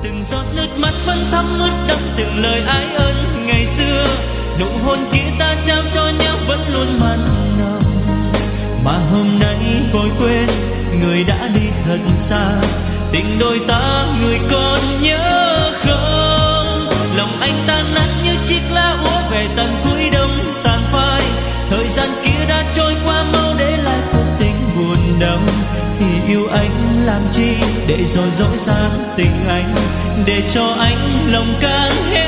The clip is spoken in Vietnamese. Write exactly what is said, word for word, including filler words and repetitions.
Từng giọt nước mắt vẫn thấm ướt đẫm từng lời ái ân ngày xưa. Nụ hôn kia ta trao cho nhau vẫn luôn mặn nồng, mà hôm nay vội quên người đã đi thật xa. Tình đôi ta người còn nhớ không? Lòng anh tan nát như chiếc lá úa về tận cuối đông tàn phai. Thời gian kia đã trôi qua mau để lại cuộc tình buồn đau. Thì yêu anh làm chi để rồi dối gian tình anh, để cho anh lòng càng hết.